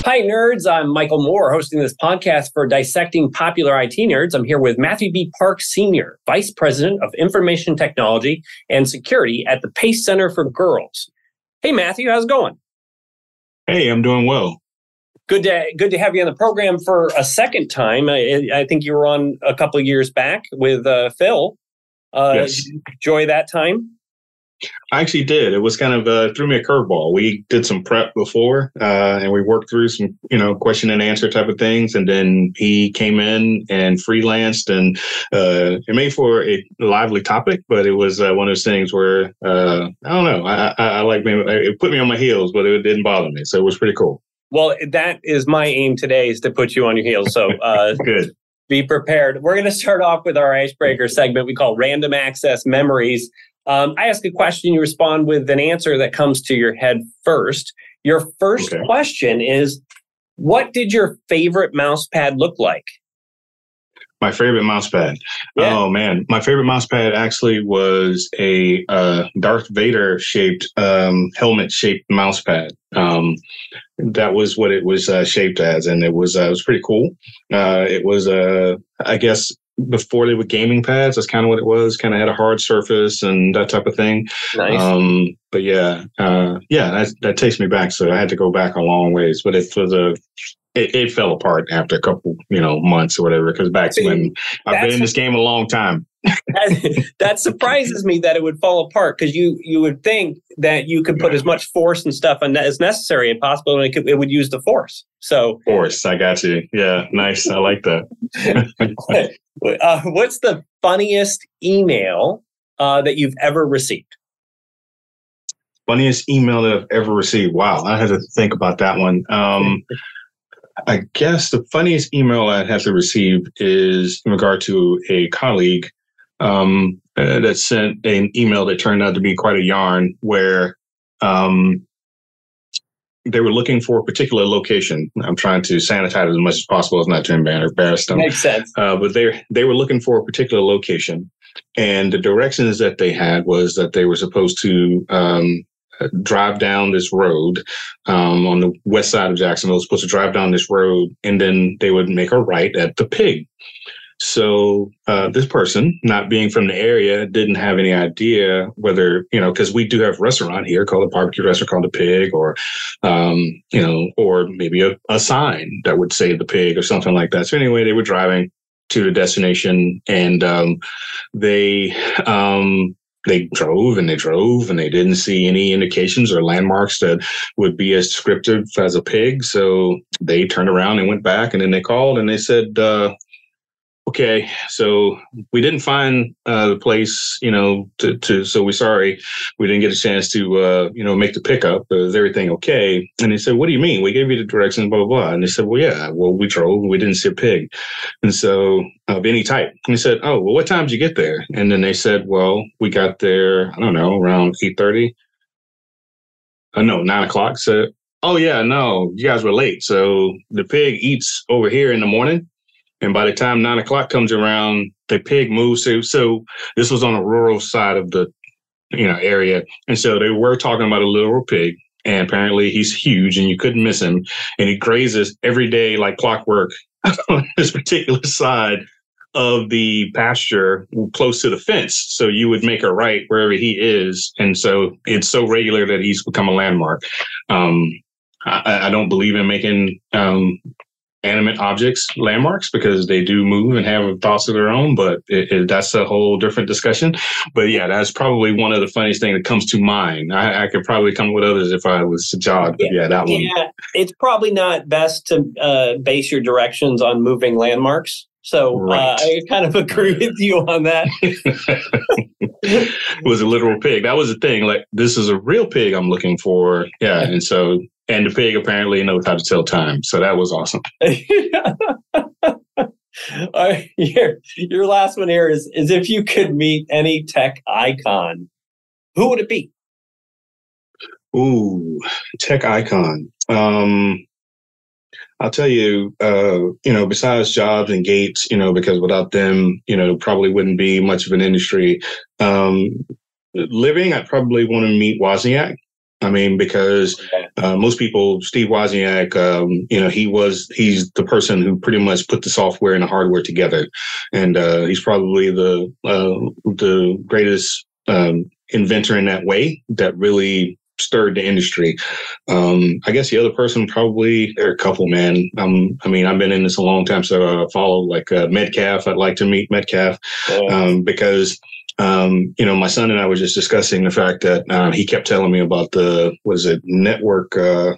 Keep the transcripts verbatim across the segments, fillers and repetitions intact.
Hi, nerds. I'm Michael Moore, hosting this podcast for Dissecting Popular I T Nerds. I'm here with Matthew B. Park, Senior Vice President of Information Technology and Security at the Pace Center for Girls. Hey, Matthew, how's it going? Hey, I'm doing well. Good to, good to have you on the program for a second time. I, I think you were on a couple of years back with uh, Phil. Uh, yes. Did you enjoy that time? I actually did. It was kind of uh, threw me a curveball. We did some prep before, uh, and we worked through some, you know, question and answer type of things. And then he came in and freelanced, and uh, it made for a lively topic. But it was uh, one of those things where uh, I don't know. I, I, I like me. It put me on my heels, but it didn't bother me. So it was pretty cool. Well, that is my aim today, is to put you on your heels. So uh, good. Be prepared. We're going to start off with our icebreaker segment we call Random Access Memories. Um, I ask a question, you respond with an answer that comes to your head first. Your first okay. question is, what did your favorite mouse pad look like? My favorite mouse pad. Yeah. Oh, man. My favorite mouse pad actually was a uh, Darth Vader shaped, um, helmet shaped mouse pad. Um, that was what it was uh, shaped as. And it was, uh, it was pretty cool. Uh, it was, uh, I guess, before they were gaming pads, that's kind of what it was. Kind of had a hard surface and that type of thing. Nice. Um, but yeah, uh, yeah, that, that takes me back. So I had to go back a long ways, but it was a, it, it fell apart after a couple, you know, months or whatever. Because back See, when I've been in this game a long time. that, that surprises me that it would fall apart, because you you would think that you could put as much force and stuff on as necessary and possible, and it, could, it would use the force. So force, I got you. Yeah, nice. I like that. uh, what's the funniest email uh, that you've ever received? Funniest email that I've ever received. Wow, I had to think about that one. Um, I guess the funniest email I have to receive is in regard to a colleague um, uh, that sent an email that turned out to be quite a yarn, where um, they were looking for a particular location. I'm trying to sanitize as much as possible as not to embarrass them. Makes sense. Uh, but they they were looking for a particular location, and the directions that they had was that they were supposed to um, drive down this road um, on the west side of Jacksonville. Supposed to drive down this road, and then they would make a right at the Pig. So uh, this person, not being from the area, didn't have any idea whether, you know, because we do have a restaurant here called a barbecue restaurant called the Pig, or, um, you know, or maybe a, a sign that would say the Pig or something like that. So anyway, they were driving to the destination, and um, they um, they drove and they drove and they didn't see any indications or landmarks that would be as descriptive as a pig. So they turned around and went back, and then they called and they said, uh, okay, so we didn't find uh, the place, you know, to, to, so we're sorry. We didn't get a chance to, uh, you know, make the pickup. Uh, is everything okay? And they said, what do you mean? We gave you the directions, blah, blah, blah. And they said, well, yeah, well, we drove, we didn't see a pig. And so of any type. And he said, oh, well, what time did you get there? And then they said, well, we got there, I don't know, around eight thirty. Uh, no, nine o'clock. So, oh, yeah, no, you guys were late. So the pig eats over here in the morning. And by the time nine o'clock comes around, the pig moves. So, so this was on a rural side of the, you know, area. And so they were talking about a literal pig. And apparently he's huge and you couldn't miss him. And he grazes every day like clockwork on this particular side of the pasture close to the fence. So you would make a right wherever he is. And so it's so regular that he's become a landmark. Um, I, I don't believe in making um, animate objects landmarks, because they do move and have thoughts of their own, but it, it, that's a whole different discussion. But yeah, that's probably one of the funniest things that comes to mind. I, I could probably come with others if I was to jog, but yeah, that one. Yeah, it's probably not best to uh, base your directions on moving landmarks. So right. uh, I kind of agree with you on that. It was a literal pig. That was the thing. Like, this is a real pig I'm looking for. Yeah. And so, and the pig apparently knows how to tell time. So that was awesome. All right, your, your last one here is, is if you could meet any tech icon, who would it be? Ooh, tech icon. Um, I'll tell you, uh, you know, besides Jobs and Gates, you know, because without them, you know, probably wouldn't be much of an industry. Um, living, I'd probably want to meet Wozniak. I mean, because uh, most people, Steve Wozniak, um, you know, he was he's the person who pretty much put the software and the hardware together, and uh, he's probably the uh, the greatest um, inventor in that way that really stirred the industry. Um, I guess the other person probably, there are a couple, man. Um, I mean, I've been in this a long time, so I follow like uh, Metcalf. I'd like to meet Metcalf um, because. Um, you know, my son and I were just discussing the fact that uh, he kept telling me about the, what is it, network, uh,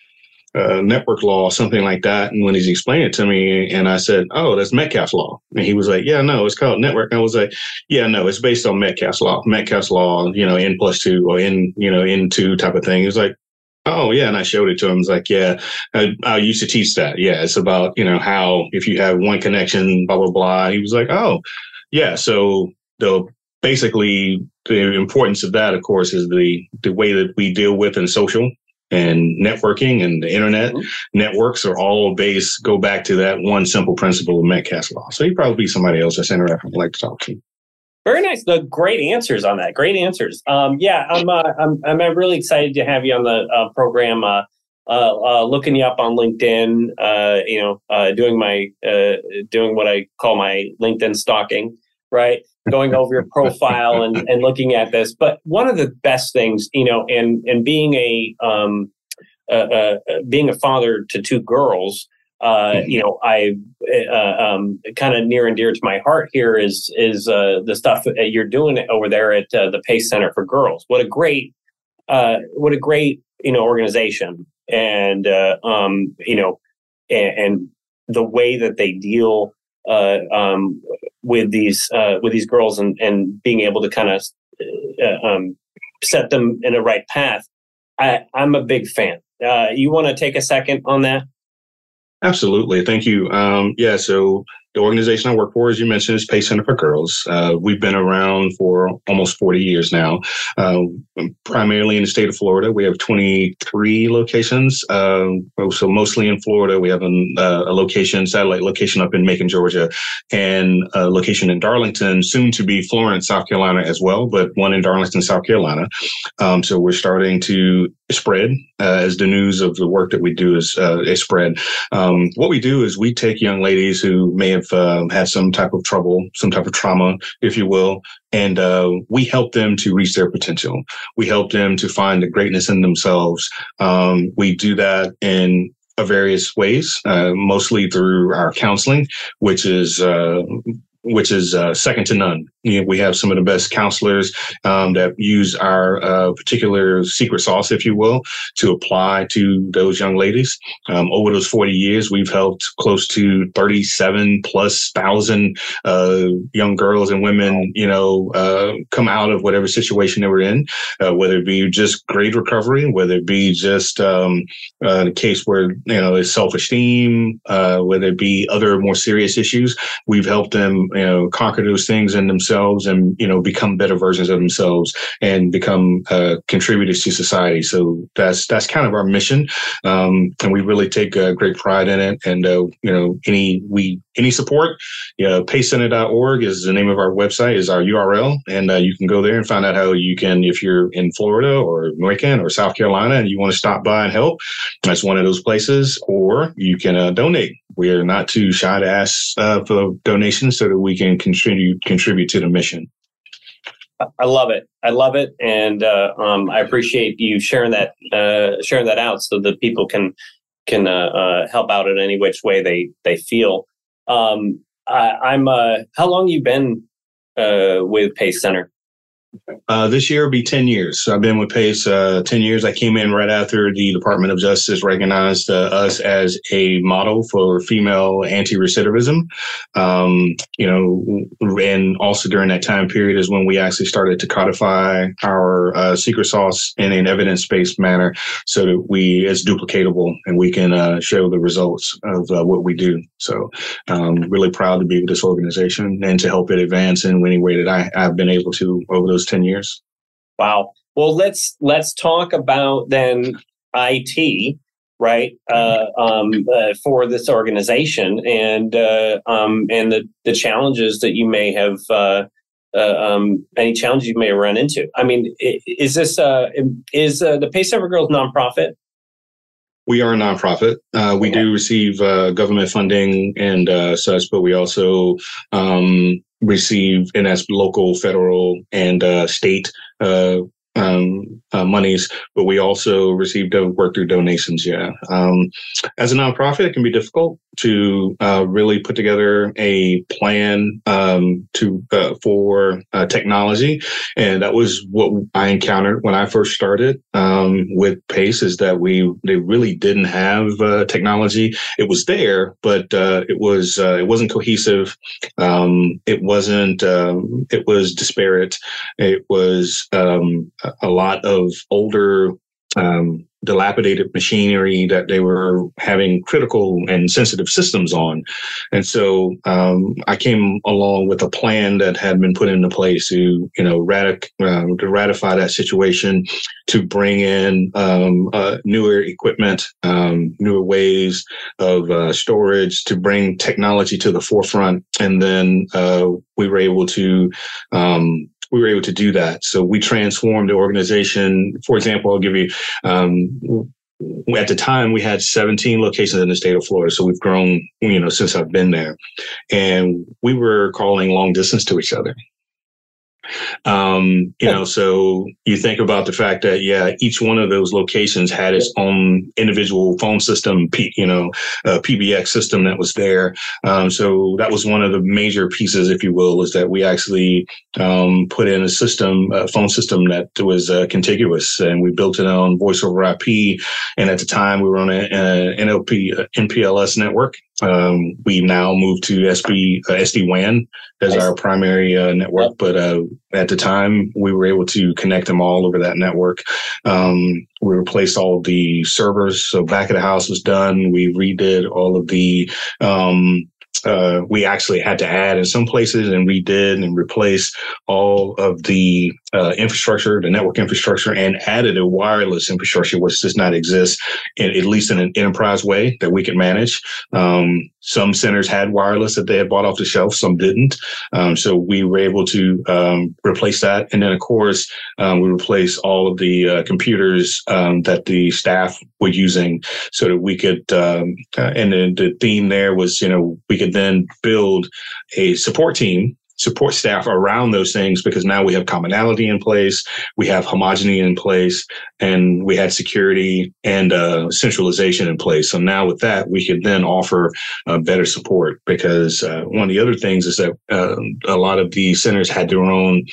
uh, network law, something like that. And when he's explaining it to me, and I said, "Oh, that's Metcalfe's law," and he was like, "Yeah, no, it's called network." And I was like, "Yeah, no, it's based on Metcalfe's law. Metcalfe's law, you know, n plus two or n, you know, n two type of thing." He was like, "Oh, yeah," and I showed it to him. He's like, "Yeah, I, I used to teach that. Yeah, it's about, you know, how if you have one connection, blah blah blah." He was like, "Oh, yeah, so the." Basically, the importance of that, of course, is the the way that we deal with in social and networking and the internet mm-hmm. networks are all based, go back to that one simple principle of Metcalfe's law. So he'd probably be somebody else that's interested I'd like to talk to. Very nice. The great answers on that. Great answers. Um, yeah, I'm, uh, I'm I'm really excited to have you on the uh, program. Uh, uh, uh, looking you up on LinkedIn. Uh, you know, uh, doing my uh, doing what I call my LinkedIn stalking. Right. Going over your profile and, and looking at this. But one of the best things, you know, and, and being a, um, uh, uh, being a father to two girls, uh, mm-hmm. you know, I, uh, um, kind of near and dear to my heart here is, is, uh, the stuff that you're doing over there at uh, the Pace Center for Girls. What a great, uh, what a great, you know, organization. And, uh, um, you know, and, and the way that they deal Uh, um, with these uh, with these girls and, and being able to kind of uh, um, set them in a right path. I, I'm a big fan. Uh, you want to take a second on that? Absolutely. Thank you. Um, yeah, so the organization I work for, as you mentioned, is Pace Center for Girls. Uh, we've been around for almost forty years now, uh, primarily in the state of Florida. We have twenty-three locations. Uh, so mostly in Florida. We have an, uh, a location, satellite location up in Macon, Georgia, and a location in Darlington, soon to be Florence, South Carolina as well, but one in Darlington, South Carolina. Um, so we're starting to spread uh, as the news of the work that we do is, uh, is spread. Um, what we do is we take young ladies who may have uh, had some type of trouble, some type of trauma, if you will, and uh, we help them to reach their potential. We help them to find the greatness in themselves. Um, we do that in uh, various ways, uh, mostly through our counseling, which is uh, which is uh, second to none. You know, we have some of the best counselors um, that use our uh, particular secret sauce, if you will, to apply to those young ladies. Um, over those forty years, we've helped close to thirty-seven plus thousand uh, young girls and women, you know, uh, come out of whatever situation they were in, uh, whether it be just grade recovery, whether it be just um, uh, the case where, you know, it's self-esteem, uh, whether it be other more serious issues. We've helped them, you know, conquer those things in themselves and, you know, become better versions of themselves and become uh, contributors to society. So that's that's kind of our mission. Um, and we really take uh, great pride in it. And, uh, you know, any we any support, you know, pace center dot org is the name of our website, is our U R L. And uh, you can go there and find out how you can, if you're in Florida or Macon or South Carolina and you want to stop by and help, that's one of those places. Or you can uh, donate. We are not too shy to ask uh, for donations so that we can contribute contribute to the mission. I love it. I love it, and uh, um, I appreciate you sharing that uh, sharing that out so that people can can uh, uh, help out in any which way they they feel. Um, I, I'm. Uh, how long you been uh, with Pace Center? Uh, this year will be ten years. So I've been with Pace uh, ten years. I came in right after the Department of Justice recognized uh, us as a model for female anti-recidivism. Um, you know, and also during that time period is when we actually started to codify our uh, secret sauce in an evidence-based manner so that we is duplicatable and we can uh, show the results of uh, what we do. So I'm really proud to be with this organization and to help it advance in any way that I, I've been able to over those ten years. Wow. Well, let's let's talk about then I T, right? Uh, um, uh, for this organization and uh, um, and the the challenges that you may have uh, uh, um, any challenges you may run into. I mean, is this uh, is uh, the Pace for Girls nonprofit? We are a nonprofit. Uh, we okay. do receive uh, government funding and uh, such, but we also um, receive, and that's local, federal, and uh, state uh, um, uh, monies. But we also receive do- work through donations. Yeah. Um, as a nonprofit, it can be difficult to uh, really put together a plan um, to uh, for uh, technology, and that was what I encountered when I first started um, with Pace. Is that we they really didn't have uh, technology. It was there, but uh, it was uh, it wasn't cohesive. Um, it wasn't. Um, it was disparate. It was um, a lot of older. Um, dilapidated machinery that they were having critical and sensitive systems on. And so um, I came along with a plan that had been put into place to, you know, ratic- uh, to ratify that situation, to bring in um, uh, newer equipment, um, newer ways of uh, storage, to bring technology to the forefront. And then uh, we were able to um, we were able to do that. So we transformed the organization. For example, I'll give you, um, at the time we had seventeen locations in the state of Florida. So we've grown, you know, since I've been there, and we were calling long distance to each other. Um, you know, so you think about the fact that, yeah, each one of those locations had its own individual phone system, P, you know, uh, P B X system that was there. Um, so that was one of the major pieces, if you will, is that we actually um, put in a system, a phone system that was uh, contiguous, and we built it on voice over I P. And at the time, we were on an N L P, N P L S network. Um, we now moved to S B, uh, S D WAN as our primary uh, network, but uh, at the time we were able to connect them all over that network. Um, we replaced all of the servers, so back of the house was done. We redid all of the. Um, Uh, we actually had to add in some places and redid and replace all of the uh, infrastructure, the network infrastructure, and added a wireless infrastructure, which does not exist, in, at least in an enterprise way that we can manage. Um, some centers had wireless that they had bought off the shelf, some didn't. Um, so we were able to um, replace that. And then, of course, um, we replaced all of the uh, computers um, that the staff were using so that we could, um, uh, and then the theme there was, you know, we could then build a support team, support staff around those things, because now we have commonality in place, we have homogeneity in place, and we had security and uh, centralization in place. So now with that, we could then offer uh, better support, because uh, one of the other things is that uh, a lot of the centers had their own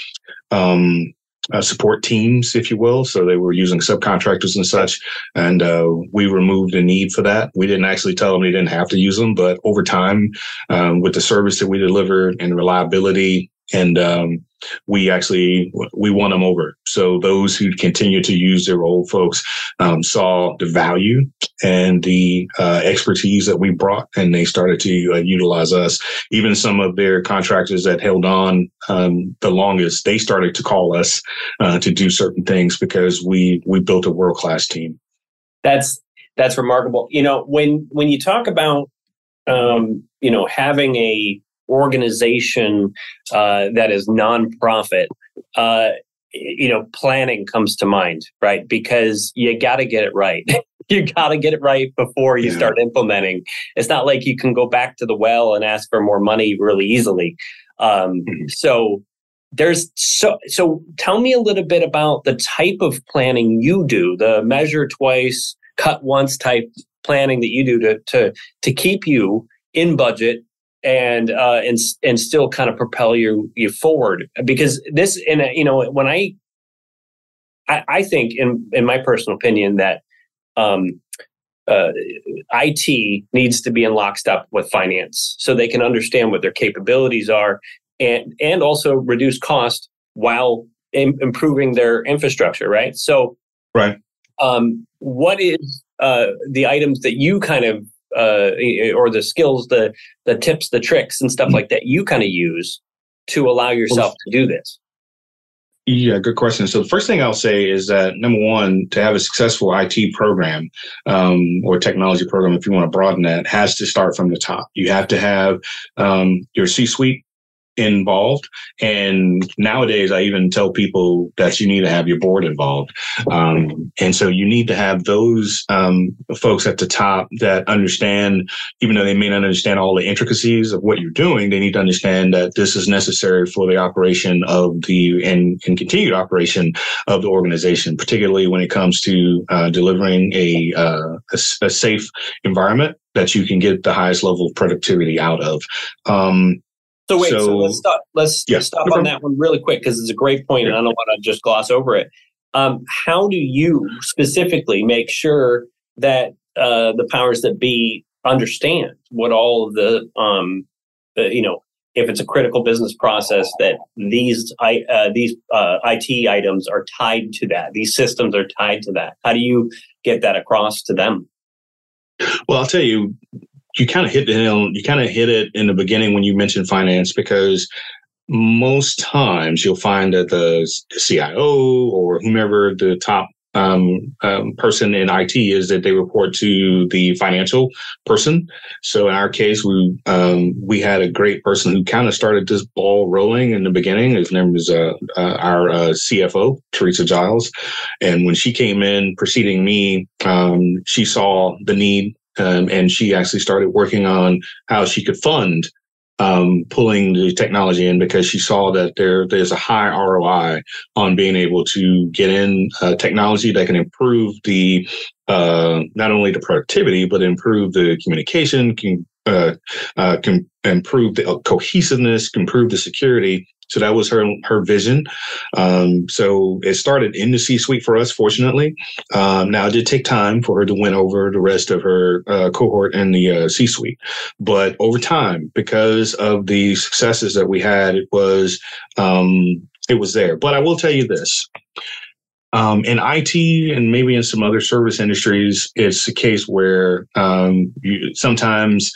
um, Uh, support teams, if you will. So they were using subcontractors and such. And uh, we removed the need for that. We didn't actually tell them they didn't have to use them. But over time, um, with the service that we delivered and reliability, and um, we actually, we won them over. So those who continue to use their old folks um, saw the value and the uh, expertise that we brought, and they started to uh, utilize us. Even some of their contractors that held on um, the longest, they started to call us uh, to do certain things, because we we built a world-class team. That's that's remarkable. You know, when when you talk about um, you know, having a organization uh, that is nonprofit, uh, you know, planning comes to mind, right? Because you got to get it right. You got to get it right before you yeah. start implementing. It's not like you can go back to the well and ask for more money really easily. Um, mm-hmm. So there's so so. Tell me a little bit about the type of planning you do, the measure twice, cut once type planning that you do to to to keep you in budget and uh, and and still kind of propel you you forward. Because this, in a, you know, when I, I I think in in my personal opinion that um, uh, I T needs to be in lockstep with finance, so they can understand what their capabilities are, and and also reduce cost while im- improving their infrastructure. Right. So, right. Um, what is uh, the items that you kind of uh, or the skills, the the tips, the tricks, and stuff like that you kind of use to allow yourself to do this? Yeah, good question. So the first thing I'll say is that, number one, to have a successful I T program um, or technology program, if you want to broaden that, has to start from the top. You have to have um, your C-suite involved. And nowadays, I even tell people that you need to have your board involved. Um, and so you need to have those um, folks at the top that understand, even though they may not understand all the intricacies of what you're doing, they need to understand that this is necessary for the operation of the and, and continued operation of the organization, particularly when it comes to uh, delivering a, uh, a, a safe environment that you can get the highest level of productivity out of. Um, so wait, so, so let's stop. Let's yeah, stop no on that one really quick because it's a great point, and I don't want to just gloss over it. Um, how do you specifically make sure that uh, the powers that be understand what all of the, um, the, you know, if it's a critical business process, that these I, uh, these uh, I T items are tied to that, these systems are tied to that? How do you get that across to them? Well, I'll tell you, you kind of hit the hill. You kind of hit it in the beginning when you mentioned finance, because most times you'll find that the C I O or whomever the top um, um, person in I T is, that they report to the financial person. So in our case, we um, we had a great person who kind of started this ball rolling in the beginning. His name was uh, uh, our uh, C F O, Teresa Giles. And when she came in preceding me, um, she saw the need, um, and she actually started working on how she could fund Um, pulling the technology in, because she saw that there there's a high R O I on being able to get in uh, technology that can improve the uh, not only the productivity, but improve the communication, can uh, uh, can improve the cohesiveness, can improve the security. So that was her her vision. Um, so it started in the C-suite for us, fortunately. Um, now, it did take time for her to win over the rest of her uh, cohort in the uh, C-suite. But over time, because of the successes that we had, it was um, it was there. But I will tell you this. Um, in I T and maybe in some other service industries, it's a case where um, you, sometimes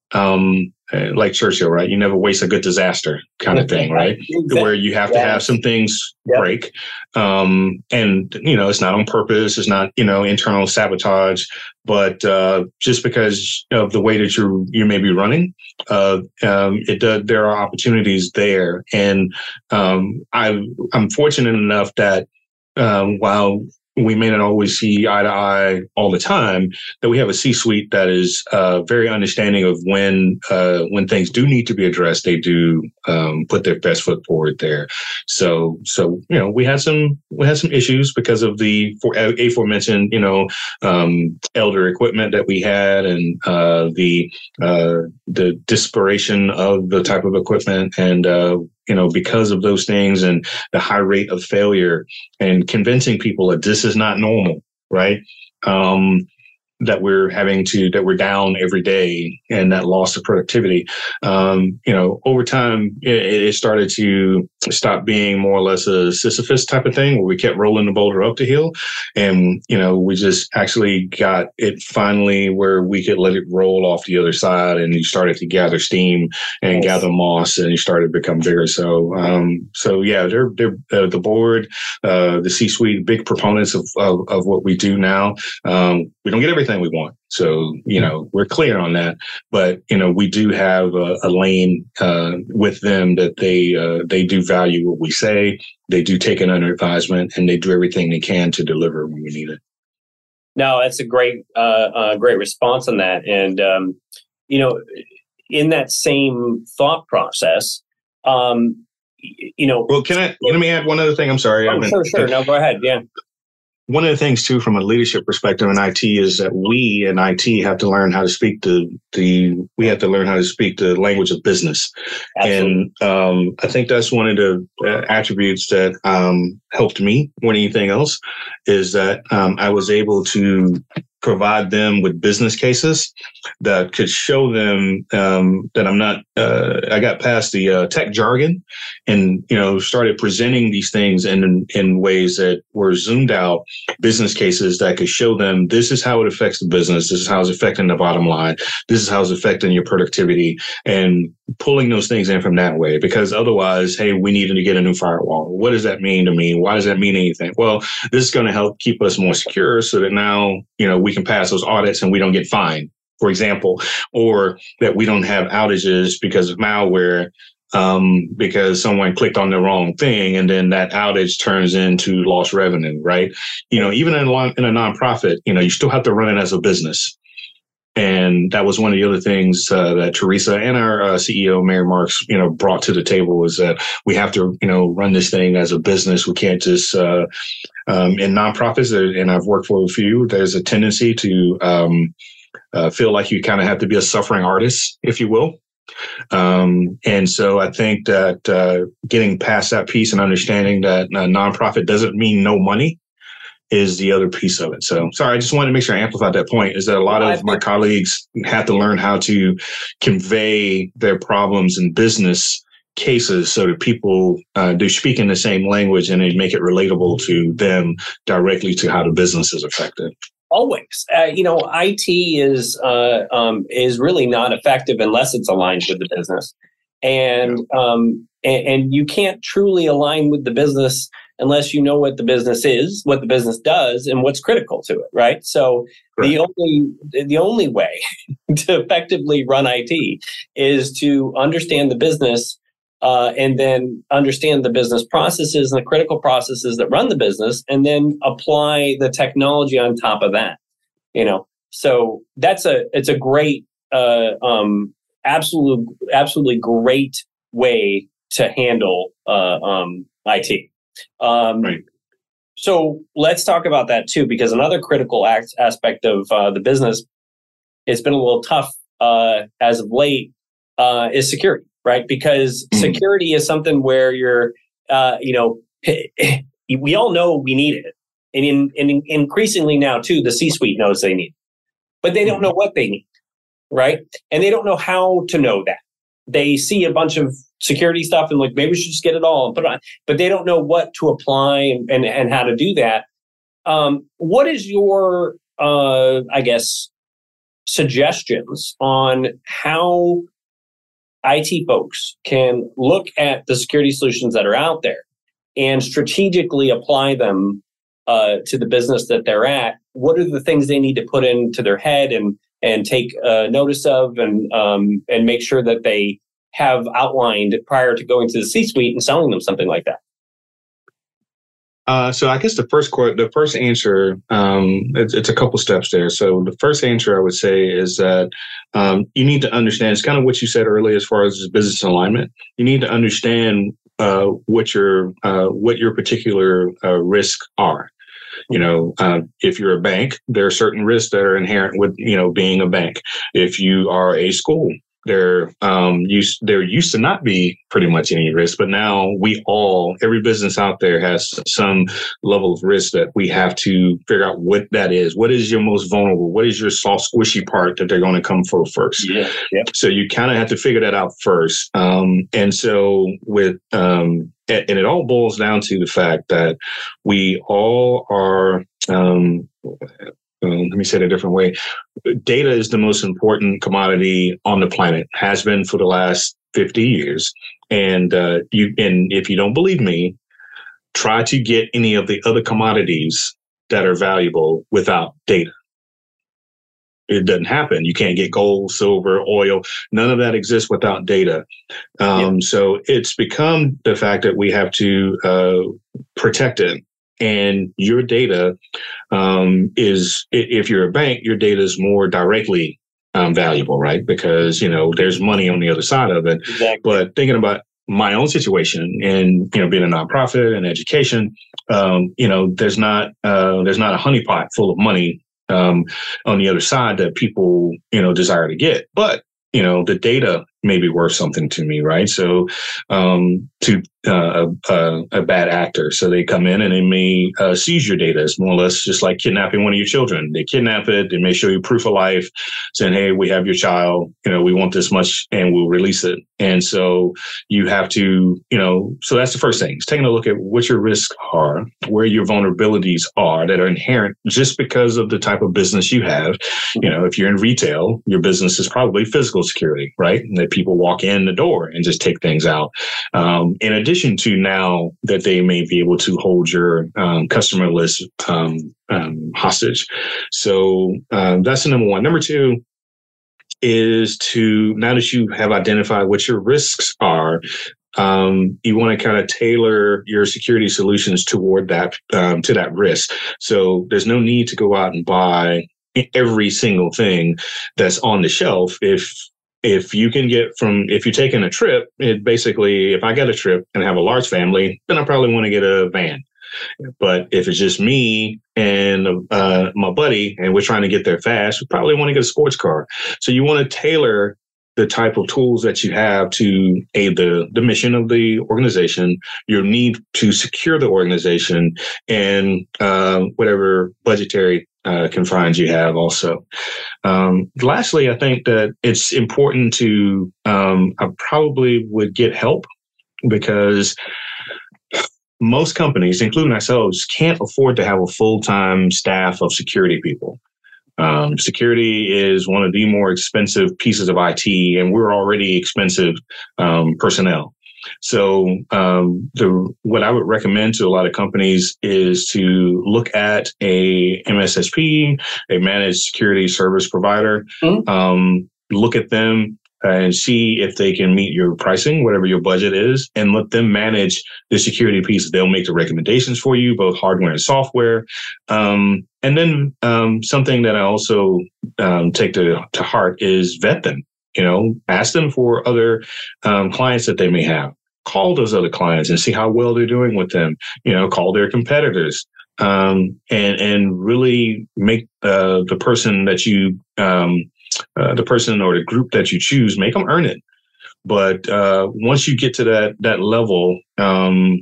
um, like Churchill, right? You never waste a good disaster kind of thing, right? Exactly. Where you have to have some things yep. break. Um, and, you know, it's not on purpose. It's not, you know, internal sabotage, but uh, just because of the way that you you may be running, uh, um, it does, there are opportunities there. And um, I, I'm fortunate enough that um, while we may not always see eye to eye all the time, that we have a C-suite that is uh, very understanding of when uh, when things do need to be addressed. They do um, put their best foot forward there. So, so you know, we had some we had some issues because of the for, aforementioned, you know, um, elder equipment that we had, and uh, the uh, the disparation of the type of equipment, and uh, you know, because of those things and the high rate of failure, and convincing people that this is not normal, right? Um, that we're having to, that we're down every day, and that loss of productivity. Um, you know, over time, it, it started to stop being more or less a Sisyphus type of thing where we kept rolling the boulder up the hill. And, you know, we just actually got it finally where we could let it roll off the other side, and you started to gather steam and nice. gather moss, and you started to become bigger. So, um, so yeah, they're, they're uh, the board, uh, the C-suite, big proponents of, of, of what we do now. Um, we don't get everything we want. So, you know, we're clear on that, but, you know, we do have a, a lane uh, with them that they uh, they do value what we say. They do take it under advisement, and they do everything they can to deliver when we need it. No, that's a great, uh, uh, great response on that. And, um, you know, in that same thought process, um, you know. Well, can I, let me add one other thing. I'm sorry. Oh, sure, sure. No, go ahead. Yeah. One of the things, too, from a leadership perspective in I T is that we in I T have to learn how to speak the, the we have to learn how to speak the language of business. Absolutely. And um, I think that's one of the uh, attributes that um, helped me more than anything else, is that um, I was able to provide them with business cases that could show them um, that I'm not, uh, I got past the uh, tech jargon, and, you know, started presenting these things in, in ways that were zoomed out business cases that could show them this is how it affects the business. This is how it's affecting the bottom line. This is how it's affecting your productivity, and pulling those things in from that way. Because otherwise, hey, we needed to get a new firewall. What does that mean to me? Why does that mean anything? Well, this is going to help keep us more secure, so that now, you know, we can pass those audits and we don't get fined, for example, or that we don't have outages because of malware um, because someone clicked on the wrong thing, and then that outage turns into lost revenue, right? You know, even in a, in a nonprofit, you know, you still have to run it as a business. And that was one of the other things uh, that Teresa and our uh, C E O, Mary Marks, you know, brought to the table was that we have to, you know, run this thing as a business. We can't just, uh, um, in nonprofits, and I've worked for a few, there's a tendency to um, uh, feel like you kind of have to be a suffering artist, if you will. Um, and so I think that uh, getting past that piece and understanding that a nonprofit doesn't mean no money is the other piece of it. So sorry, I just wanted to make sure I amplified that point, is that a lot well, of my colleagues have to learn how to convey their problems in business cases so that people uh, do speak in the same language and they make it relatable to them directly to how the business is affected. Always. Uh, you know, I T is uh, um, is really not effective unless it's aligned with the business. And, um, and and you can't truly align with the business unless you know what the business is, what the business does, and what's critical to it, right? So Correct. the only the only way to effectively run I T is to understand the business uh, and then understand the business processes and the critical processes that run the business, and then apply the technology on top of that. You know, so that's a it's a great, uh, um, absolute, absolutely great way to handle uh, um, I T. Um, right. So let's talk about that too, because another critical act, aspect of uh, the business, it's been a little tough uh, as of late, uh, is security, right? Because mm-hmm. security is something where you're, uh, you know, we all know we need it. And, in, and increasingly now too, the C-suite knows they need it, but they don't know what they need, right? And they don't know how to know that. They see a bunch of security stuff and like, maybe we should just get it all and put it on, but they don't know what to apply and, and, and how to do that. Um, what is your, uh, I guess, suggestions on how I T folks can look at the security solutions that are out there and strategically apply them uh, to the business that they're at? What are the things they need to put into their head and and take uh, notice of and um, and make sure that they have outlined prior to going to the C-suite and selling them something like that? Uh, so I guess the first qu- the first answer, um, it's, it's a couple steps there. So the first answer I would say is that um, you need to understand, it's kind of what you said earlier as far as business alignment. You need to understand uh, what your uh, what your particular uh, risks are. You know, uh, if you're a bank, there are certain risks that are inherent with, you know, being a bank. If you are a school, there um used there used to not be pretty much any risk, but now we all, every business out there has some level of risk that we have to figure out what that is. What is your most vulnerable? What is your soft, squishy part that they're going to come for first? Yeah. yeah. So you kind of have to figure that out first. Um, and so with um, and, and it all boils down to the fact that we all are. Um, Um, let me say it a different way. Data is the most important commodity on the planet, has been for the last fifty years. And uh, you, and if you don't believe me, try to get any of the other commodities that are valuable without data. It doesn't happen. You can't get gold, silver, oil. None of that exists without data. Um, yeah. So it's become the fact that we have to uh, protect it. And your data um, is, if you're a bank, your data is more directly um, valuable, right? Because, you know, there's money on the other side of it. Exactly. But thinking about my own situation and, you know, being a nonprofit and education, um, you know, there's not uh, there's not a honeypot full of money um, on the other side that people, you know, desire to get. But, you know, the data may be worth something to me, right? So um, to uh, a, a bad actor, so they come in and they may uh, seize your data. It's more or less just like kidnapping one of your children. They kidnap it. They may show you proof of life, saying, "Hey, we have your child. You know, we want this much, and we'll release it." And so you have to, you know, so that's the first thing. It's taking a look at what your risks are, where your vulnerabilities are that are inherent just because of the type of business you have. You know, if you're in retail, your business is probably physical security, right? And that people walk in the door and just take things out. Um, in addition to now that they may be able to hold your um, customer list um, um, hostage. So um, that's the number one. Number two is to, now that you have identified what your risks are, um, you want to kind of tailor your security solutions toward that, um, to that risk. So there's no need to go out and buy every single thing that's on the shelf. If If you can get from, if you're taking a trip, it basically, if I get a trip and have a large family, then I probably want to get a van. But if it's just me and uh, my buddy and we're trying to get there fast, we probably want to get a sports car. So you want to tailor the type of tools that you have to aid the, the mission of the organization, your need to secure the organization, and uh, whatever budgetary uh, confines you have also. Um, lastly, I think that it's important to, um, I probably would get help, because most companies, including ourselves, can't afford to have a full-time staff of security people. Um, security is one of the more expensive pieces of I T, and we're already expensive um, personnel. So um, the what I would recommend to a lot of companies is to look at a M S S P, a managed security service provider, mm-hmm. um, look at them and see if they can meet your pricing, whatever your budget is, and let them manage the security piece. They'll make the recommendations for you, both hardware and software. Um, and then um, something that I also um, take to, to heart is vet them. You know, ask them for other um, clients that they may have. Call those other clients and see how well they're doing with them. You know, call their competitors. Um, and, and really make uh, the person that you um, Uh, the person or the group that you choose, make them earn it. But uh, once you get to that that level, um,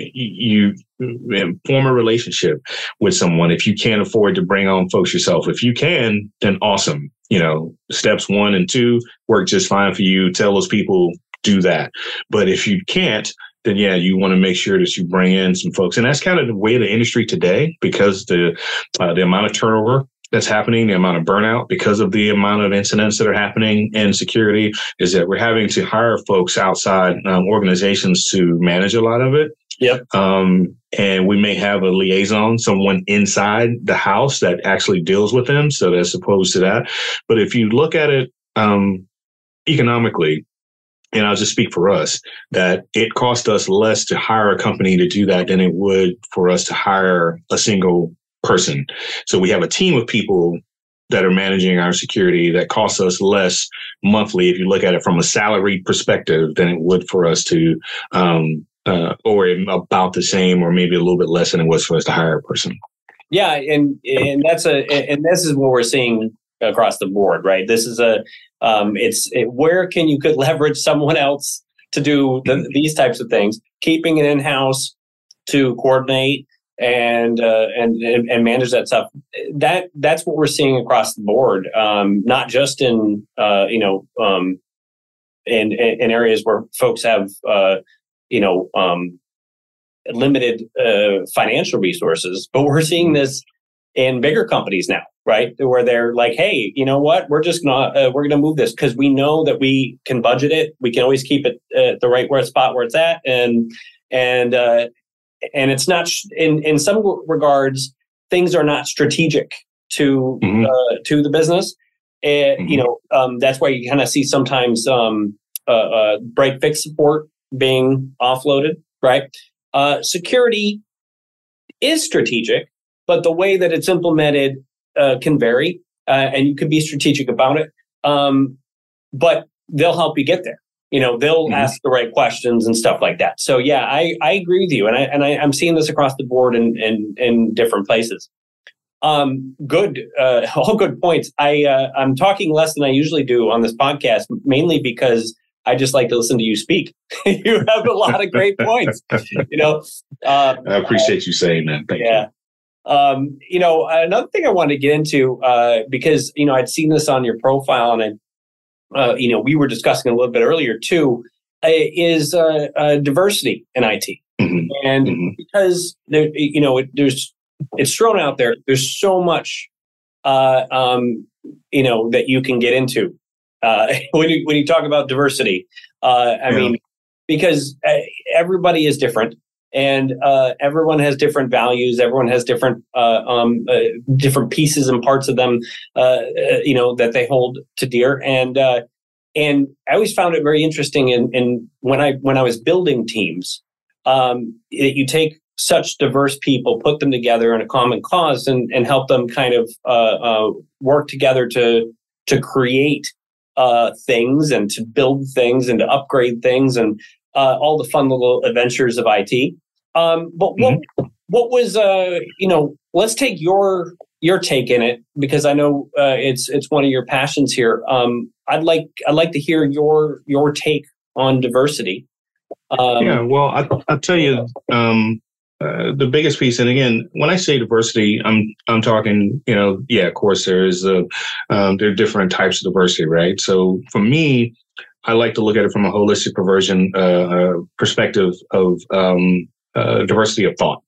you, you form a relationship with someone. If you can't afford to bring on folks yourself, if you can, then awesome. You know, steps one and two work just fine for you. Tell those people, do that. But if you can't, then yeah, you want to make sure that you bring in some folks. And that's kind of the way of the industry today, because the uh, the amount of turnover that's happening, the amount of burnout because of the amount of incidents that are happening in security, is that we're having to hire folks outside um, organizations to manage a lot of it. Yep. Um, and we may have a liaison, someone inside the house that actually deals with them. So that's opposed to that. But if you look at it um, economically, and I'll just speak for us, that it cost us less to hire a company to do that than it would for us to hire a single person. So we have a team of people that are managing our security that costs us less monthly, if you look at it from a salary perspective, than it would for us to, um, uh, or about the same, or maybe a little bit less than it was for us to hire a person. Yeah, and and that's a and this is what we're seeing across the board, right? This is a um, it's it, where can you could leverage someone else to do the, these types of things, keeping it in house to coordinate and uh, and and manage that stuff. That that's what we're seeing across the board, um, not just in uh, you know um, in in areas where folks have uh, you know um, limited uh, financial resources, but we're seeing this in bigger companies now, right? Where they're like, hey, you know what? We're just gonna uh, we're gonna move this because we know that we can budget it. We can always keep it at the right where spot where it's at, and and uh, And it's not in in some regards, things are not strategic to mm-hmm. uh, to the business. And, mm-hmm. you know, um, that's why you kind of see sometimes um, uh, uh, break fix support being offloaded, right? Uh, security is strategic, but the way that it's implemented uh, can vary, uh, and you can be strategic about it. Um, but they'll help you get there. You know, they'll mm-hmm. ask the right questions and stuff like that. So yeah, I, I agree with you. And I, and I, I'm seeing this across the board in, in, in different places. Um, good, uh, all good points. I, uh, I'm talking less than I usually do on this podcast, mainly because I just like to listen to you speak. You have a lot of great points, you know. Um, I appreciate uh, you saying that. Thank yeah. you. Um, you know, another thing I wanted to get into, uh, because, you know, I'd seen this on your profile and I, Uh, you know, we were discussing a little bit earlier too, uh, is uh, uh, diversity in I T, mm-hmm. and mm-hmm. because there, you know, it, there's it's thrown out there. There's so much, uh, um, you know, that you can get into uh, when you when you talk about diversity. Uh, I yeah. mean, because uh, everybody is different. and uh, everyone has different values. Everyone has different uh, um, uh, different pieces and parts of them, uh, uh, you know, that they hold to dear. And uh, and I always found it very interesting. In, in when I when I was building teams, um, it, you take such diverse people, put them together in a common cause, and and help them kind of uh, uh, work together to to create uh, things and to build things and to upgrade things and uh, all the fun little adventures of I T. Um, but what mm-hmm. what was uh, you know? Let's take your your take in it, because I know uh, it's it's one of your passions here. Um, I'd like I'd like to hear your your take on diversity. Um, yeah, well, I, I'll tell you. Um, Uh, the biggest piece, and again, when I say diversity, I'm I'm talking, you know, yeah, of course, there is a um, there are different types of diversity, right? So for me, I like to look at it from a holistic perversion uh, uh, perspective of um, uh, diversity of thought,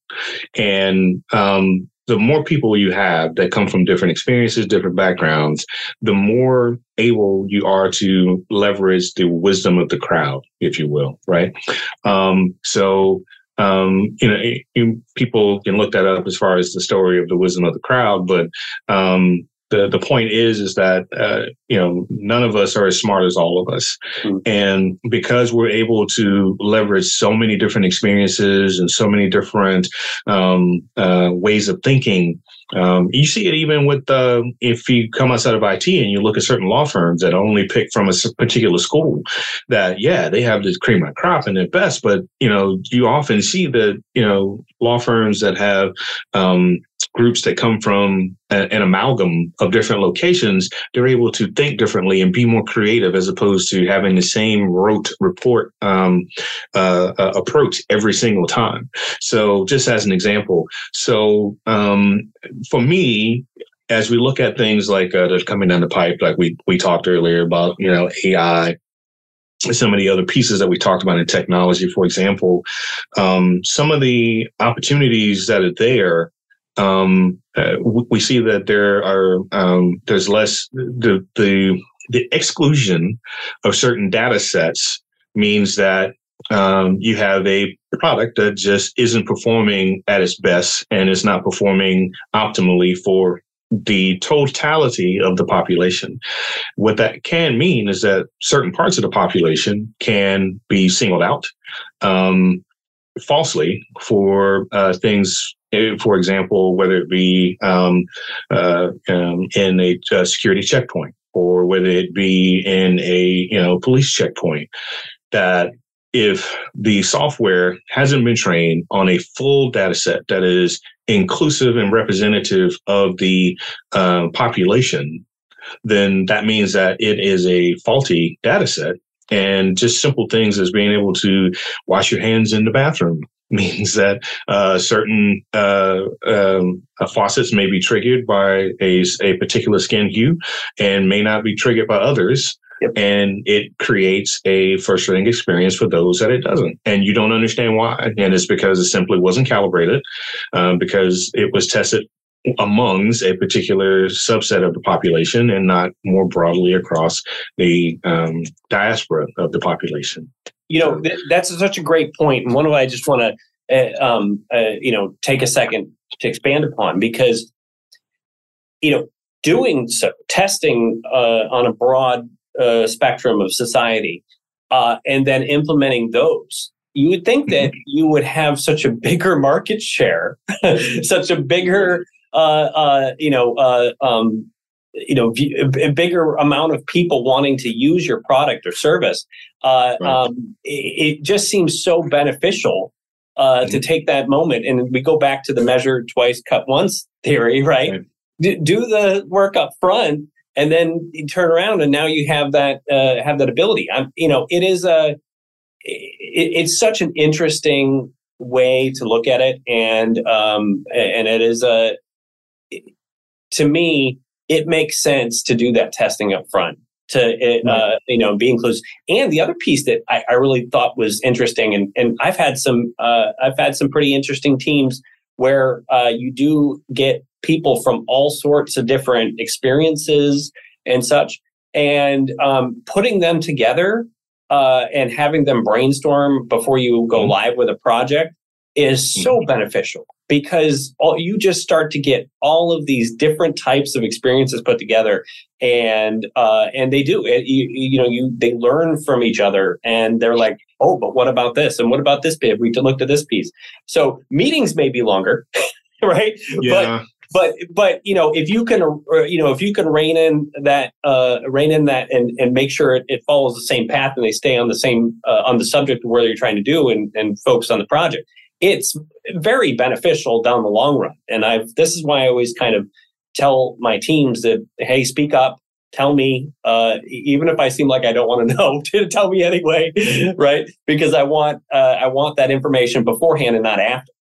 and um, the more people you have that come from different experiences, different backgrounds, the more able you are to leverage the wisdom of the crowd, if you will, right? Um, so. Um, you know, you, people can look that up as far as the story of the wisdom of the crowd, but um, the the point is is that uh, you know, none of us are as smart as all of us, mm-hmm. and because we're able to leverage so many different experiences and so many different um, uh, ways of thinking. Um, you see it even with uh, if you come outside of I T and you look at certain law firms that only pick from a particular school, that, yeah, they have this cream of the crop in their best. But, you know, you often see that, you know, law firms that have um, groups that come from a, an amalgam of different locations, they're able to think differently and be more creative as opposed to having the same rote report um, uh, uh, approach every single time. So just as an example, so um, for me, as we look at things like uh, that's coming down the pipe, like we we talked earlier about, you know, A I, some of the other pieces that we talked about in technology, for example, um, some of the opportunities that are there, um, uh, we see that there are um, there's less the the the exclusion of certain data sets means that um, you have a product that just isn't performing at its best and is not performing optimally for the totality of the population. What that can mean is that certain parts of the population can be singled out um, falsely for uh, things. For example, whether it be um, uh, um, in a, a security checkpoint, or whether it be in a you know police checkpoint, that if the software hasn't been trained on a full data set that is inclusive and representative of the uh, population, then that means that it is a faulty data set. And just simple things as being able to wash your hands in the bathroom means that uh, certain uh, um, uh, faucets may be triggered by a, a particular skin hue and may not be triggered by others. Yep. And it creates a frustrating experience for those that it doesn't. And you don't understand why. And it's because it simply wasn't calibrated, um, because it was tested amongst a particular subset of the population and not more broadly across the um, diaspora of the population. You know, th- that's such a great point. And one of I just want to, uh, um, uh, you know, take a second to expand upon, because, you know, doing so, testing uh, on a broad uh, spectrum of society uh, and then implementing those, you would think that you would have such a bigger market share, such a bigger, uh, uh, you know, uh, um, you know, a bigger amount of people wanting to use your product or service. Uh, right. um, it, it just seems so beneficial uh, mm-hmm. to take that moment. And we go back to the measure twice, cut once theory, right? right. Do, do the work up front, and then you turn around, and now you have that uh, have that ability. I'm, you know, it is a, it, it's such an interesting way to look at it, and um, and it is a, to me, it makes sense to do that testing up front, to uh, you know, be inclusive. And the other piece that I, I really thought was interesting, and and I've had some uh, I've had some pretty interesting teams where uh, you do get people from all sorts of different experiences and such, and um, putting them together uh, and having them brainstorm before you go live with a project is so beneficial because all, you just start to get all of these different types of experiences put together, and uh, and they do it. You, you know, you they learn from each other, and they're like, oh, but what about this? And what about this bit? We looked at this piece. So meetings may be longer, right? Yeah. But but but you know, if you can, uh, you know, if you can rein in that, uh, rein in that, and and make sure it, it follows the same path, and they stay on the same uh, on the subject of where you're trying to do, and and focus on the project. It's very beneficial down the long run. And I've, this is why I always kind of tell my teams that, hey, speak up, tell me, uh, even if I seem like I don't want to know, tell me anyway, right? Because I want, uh, I want that information beforehand and not after.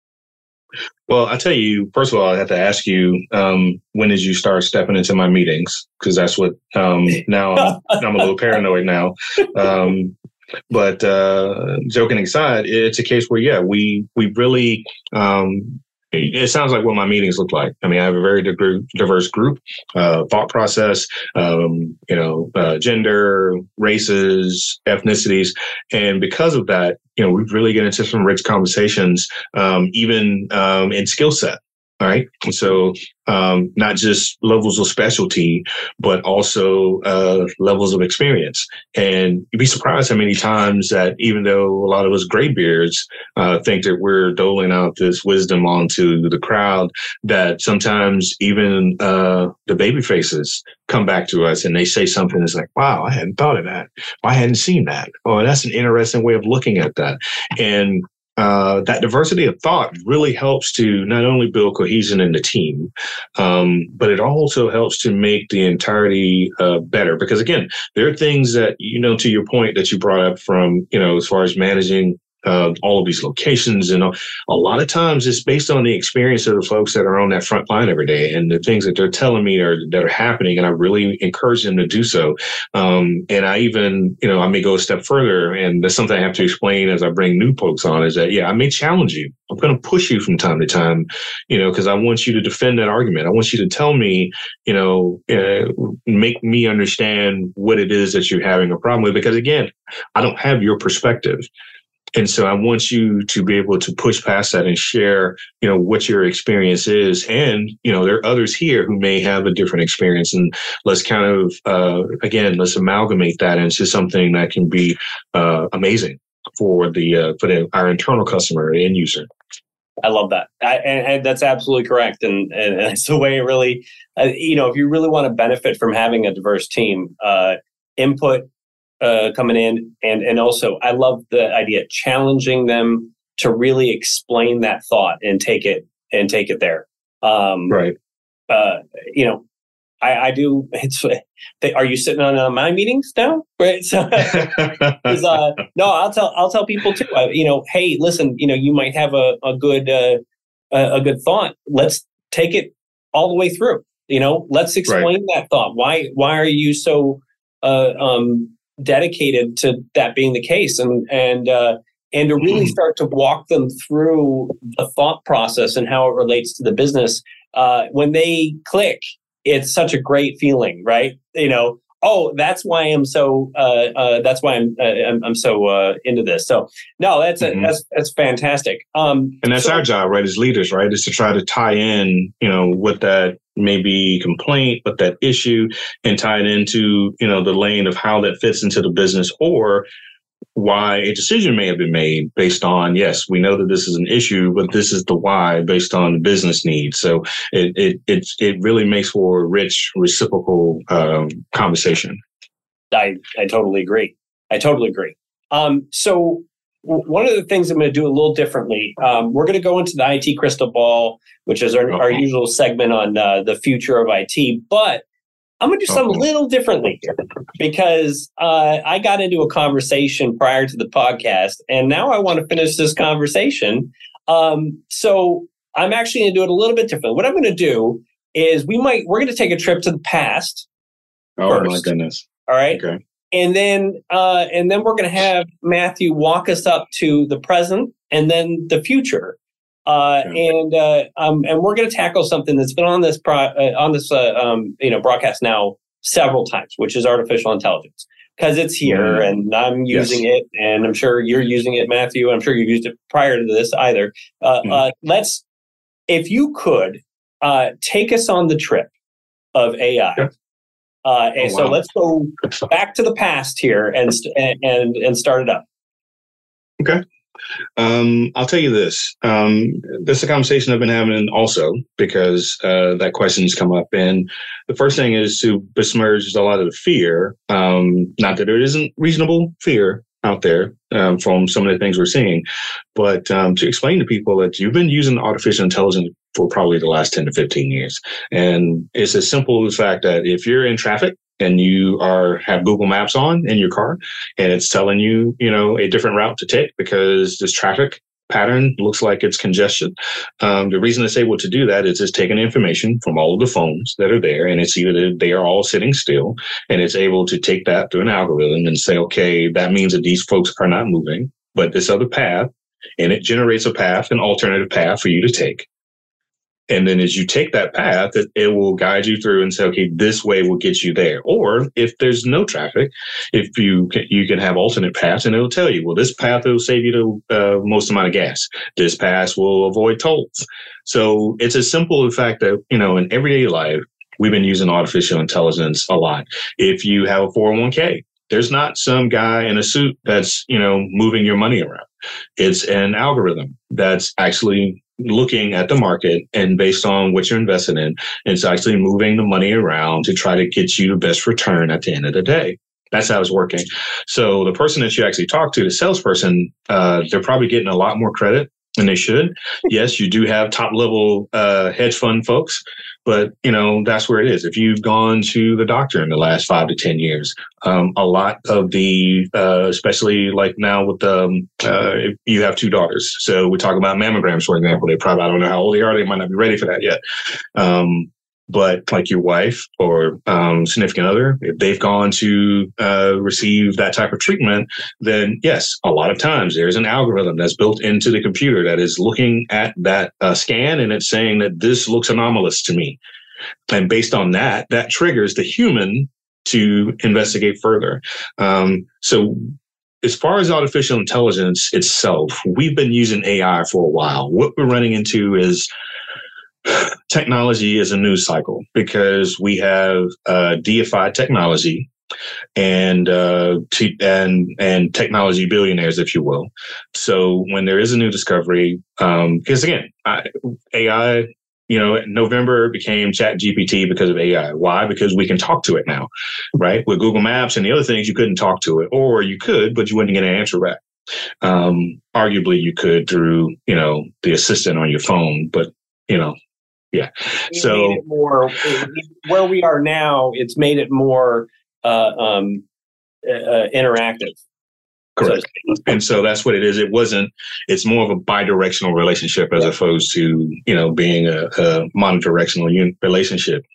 Well, I tell you, first of all, I have to ask you, um, when did you start stepping into my meetings? Because that's what, um, now I'm, I'm a little paranoid now. Um, But uh, joking aside, it's a case where, yeah, we we really, um, it sounds like what my meetings look like. I mean, I have a very diverse group, uh, thought process, um, you know, uh, gender, races, ethnicities. And because of that, you know, we really get into some rich conversations, um, even um, in skill set. All right. So um, not just levels of specialty, but also uh, levels of experience. And you'd be surprised how many times that even though a lot of us graybeards uh, think that we're doling out this wisdom onto the crowd, that sometimes even uh, the baby faces come back to us and they say something that's like, wow, I hadn't thought of that. I hadn't seen that. Oh, that's an interesting way of looking at that. And Uh, that diversity of thought really helps to not only build cohesion in the team, um, but it also helps to make the entirety uh, better. Because again, there are things that, you know, to your point that you brought up from, you know, as far as managing uh, all of these locations, and a, a lot of times it's based on the experience of the folks that are on that front line every day and the things that they're telling me are that are happening. And I really encourage them to do so. Um, and I even, you know, I may go a step further, and that's something I have to explain as I bring new folks on, is that, yeah, I may challenge you. I'm going to push you from time to time, you know, because I want you to defend that argument. I want you to tell me, you know, uh, make me understand what it is that you're having a problem with. Because again, I don't have your perspective. And so I want you to be able to push past that and share, you know, what your experience is. And, you know, there are others here who may have a different experience. And let's kind of, uh, again, let's amalgamate that into something that can be uh, amazing for the uh, for the, our internal customer, the end user. I love that. I, and, and that's absolutely correct. And, and it's the way it really, uh, you know, if you really want to benefit from having a diverse team, uh, input Uh, coming in, and and also I love the idea of challenging them to really explain that thought and take it and take it there. Um, right. Uh, you know, I, I do. It's. They, are you sitting on uh, my meetings now? Right. So, uh, no, I'll tell. I'll tell people too. Uh, you know, hey, listen. You know, you might have a a good uh, a, a good thought. Let's take it all the way through. You know, let's explain right. that thought. Why Why are you so uh, um dedicated to that being the case, and and uh, and to really start to walk them through the thought process and how it relates to the business. Uh, when they click, it's such a great feeling, right? You know, oh, that's why I'm so uh, uh, that's why I'm uh, I'm, I'm so uh, into this. So no, that's a, mm-hmm. that's that's fantastic. Um, and that's so, our job, right? As leaders, right, is to try to tie in, you know, what that maybe complaint, but that issue, and tie it into, you know, the lane of how that fits into the business, or why a decision may have been made based on, yes, we know that this is an issue, but this is the why based on the business needs. So it it it, it really makes for a rich reciprocal um, conversation. I, I totally agree. I totally agree. Um, so one of the things I'm going to do a little differently, um, we're going to go into the I T crystal ball, which is our, okay. our usual segment on uh, the future of I T. But I'm going to do something okay. a little differently here, because uh, I got into a conversation prior to the podcast, and now I want to finish this conversation. Um, so I'm actually going to do it a little bit differently. What I'm going to do is we might we're going to take a trip to the past. Oh first. My goodness! All right. Okay. And then, uh, and then we're going to have Matthew walk us up to the present and then the future, uh, okay. and uh, um, and we're going to tackle something that's been on this pro- uh, on this uh, um, you know broadcast now several times, which is artificial intelligence, because it's here mm. and I'm using yes. it, and I'm sure you're using it, Matthew. I'm sure you've used it prior to this either. Uh, mm. uh, let's, if you could, uh, take us on the trip of A I. Yep. Uh, and oh, wow. So let's go back to the past here and and and start it up. Okay. Um, I'll tell you this. Um, this is a conversation I've been having also because uh, that question's come up. And the first thing is to besmirch a lot of the fear. Um, not that there isn't reasonable fear out there um, from some of the things we're seeing, but um, to explain to people that you've been using artificial intelligence for probably the last ten to fifteen years. And it's as simple as the fact that if you're in traffic and you are have Google Maps on in your car and it's telling you, you know, a different route to take because this traffic pattern looks like it's congestion. Um, the reason it's able to do that is it's taking information from all of the phones that are there, and it's either they are all sitting still, and it's able to take that through an algorithm and say, okay, that means that these folks are not moving, but this other path, and it generates a path, an alternative path for you to take. And then as you take that path, it, it will guide you through and say, okay, this way will get you there. Or if there's no traffic, if you can, you can have alternate paths, and it'll tell you, well, this path will save you the uh, most amount of gas. This path will avoid tolls. So it's as simple as the fact that, you know, in everyday life, we've been using artificial intelligence a lot. If you have a four oh one k, there's not some guy in a suit that's, you know, moving your money around. It's an algorithm that's actually looking at the market, and based on what you're invested in, it's actually moving the money around to try to get you the best return at the end of the day. That's how it's working. So the person that you actually talk to, the salesperson, uh, they're probably getting a lot more credit than they should. Yes, you do have top level uh, hedge fund folks, but you know that's where it is. If you've gone to the doctor in the last five to ten years, um, a lot of the, uh, especially like now with um, uh, if you have two daughters, so we talk about mammograms, for example. They probably I don't know how old they are. They might not be ready for that yet. Um, But like your wife or um, significant other, if they've gone to uh, receive that type of treatment, then yes, a lot of times there's an algorithm that's built into the computer that is looking at that uh, scan, and it's saying that this looks anomalous to me. And based on that, that triggers the human to investigate further. Um, so as far as artificial intelligence itself, we've been using A I for a while. What we're running into is technology is a news cycle because we have uh, deified technology and uh, t- and and technology billionaires, if you will. So when there is a new discovery, um, because again, I, A I, you know, in November became Chat G P T because of A I. Why? Because we can talk to it now, right? With Google Maps and the other things, you couldn't talk to it, or you could, but you wouldn't get an answer back. Um, arguably, you could through, you know, the assistant on your phone, but you know. Yeah. It so made it more where we are now, it's made it more uh, um, uh, interactive. Correct. So and so that's what it is. It wasn't, it's more of a bi-directional relationship as yeah. opposed to, you know, being a, a monodirectional un- relationship.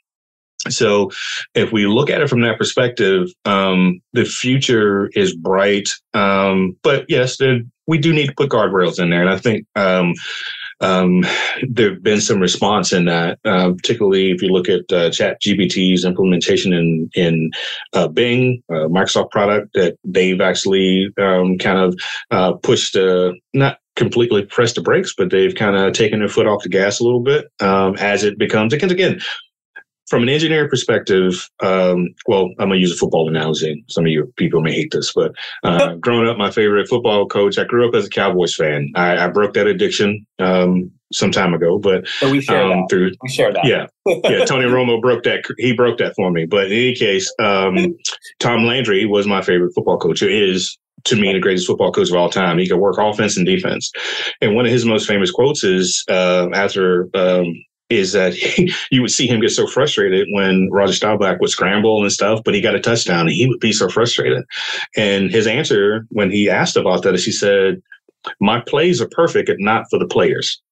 So if we look at it from that perspective, um, the future is bright. Um, but yes, there, we do need to put guardrails in there. And I think, um, Um, there have been some response in that, uh, particularly if you look at uh, Chat G P T's implementation in in uh, Bing, uh, Microsoft product, that they've actually um, kind of uh, pushed, uh, not completely pressed the brakes, but they've kind of taken their foot off the gas a little bit um, as it becomes, because again, from an engineering perspective, um, well, I'm going to use a football analogy. Some of you people may hate this, but uh, growing up, my favorite football coach, I grew up as a Cowboys fan. I, I broke that addiction um, some time ago, but so we share um, that. Through, we share that. Yeah. Yeah. Tony Romo broke that. He broke that for me. But in any case, um, Tom Landry was my favorite football coach. He is, to me, the greatest football coach of all time. He could work offense and defense. And one of his most famous quotes is uh, after, um, is that he, you would see him get so frustrated when Roger Staubach would scramble and stuff, but he got a touchdown and he would be so frustrated. And his answer when he asked about that is he said, my plays are perfect and not for the players.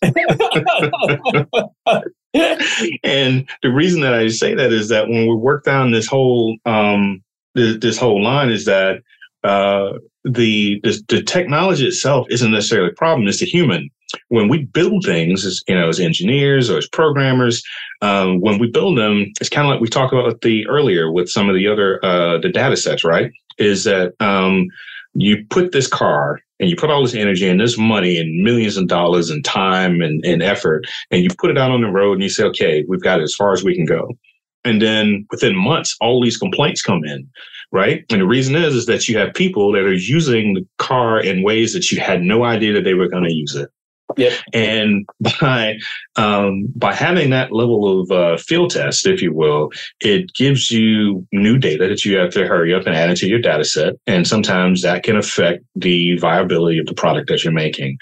And the reason that I say that is that when we work down this whole, um, this, this whole line is that uh, the, the the technology itself isn't necessarily a problem. It's the human. when we build things, as you know, as engineers or as programmers, um, when we build them, it's kind of like we talked about the earlier with some of the other uh, the data sets, right? Is that um, you put this car and you put all this energy and this money and millions of dollars and time and, and effort, and you put it out on the road and you say, okay, we've got it as far as we can go. And then within months, all these complaints come in, right? And the reason is, is that you have people that are using the car in ways that you had no idea that they were going to use it. Yep. And by um, by having that level of uh, field test, if you will, it gives you new data that you have to hurry up and add into your data set. And sometimes that can affect the viability of the product that you're making.